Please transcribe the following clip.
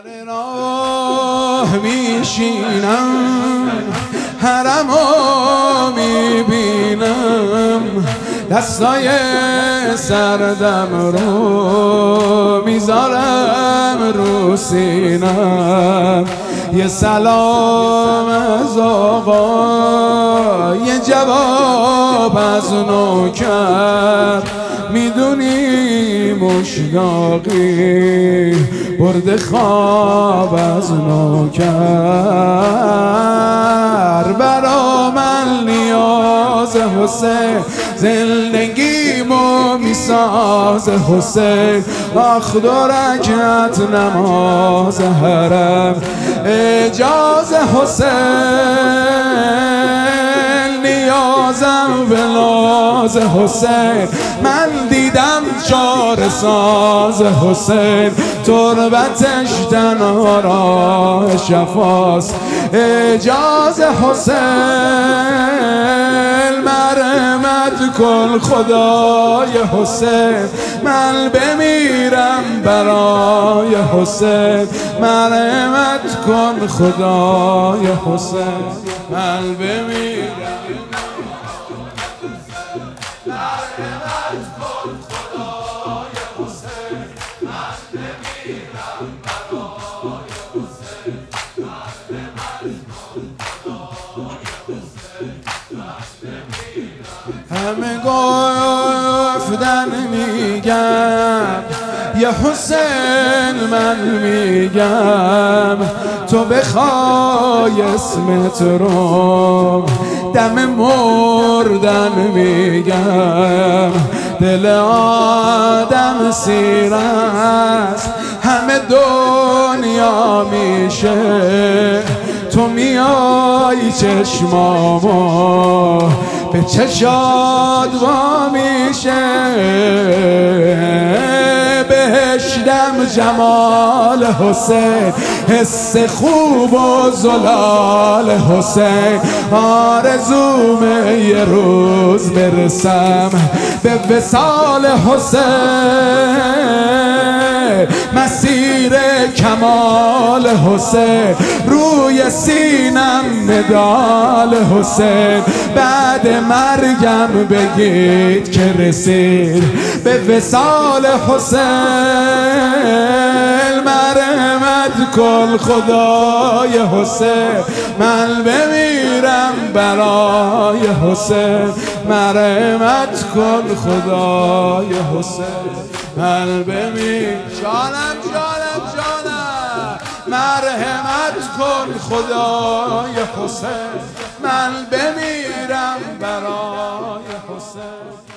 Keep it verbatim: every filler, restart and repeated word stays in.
سر راه میشینم، حرمو میبینم، دستای سردم رو میذارم رو سینم. یه سلام از آقا، یه جواب از نوکر، میدونی مشتاقی برد خواب از نوکر. برا من نیاز حسین، زندگیمو میساز حسین. آخ دو رکعت نماز حرم اجاز حسین، نیازم به ناز حسین. من دیدم چار ساز حسین، تربتش تنها راه شفاست اجاز حسین. مرحمت کن خدای حسین، من بمیرم برای حسین. مرحمت کن خدای حسین، من بمیرم. مرحمت کن خدای حسین، من بمیرم برای حسین. مرحمت کن خدای حسین، من بمیرم. همه گفتن میگم یا حسین، من میگم تو بخوای اسمت رو دم مردن میگم. دل آدم سیر است، همه دنیا میشه، تو میای چشمامو به چشاد وا میشه. بهشتم جمال حسین، حس خوب و زلال حسین. آرزومه یه روز برسم به وصال حسین. مسیر کمال حسین، روی سینم مدال حسین. بعد مرگم بگید که رسید به وصال حسین. مرحمت کن خدای حسین، من بمیرم برای حسین. مرحمت کن خدای حسین، من بمیرم. جانم جانم جانم، مرحمت کن خدای حسین، من بمیرم برای حسین.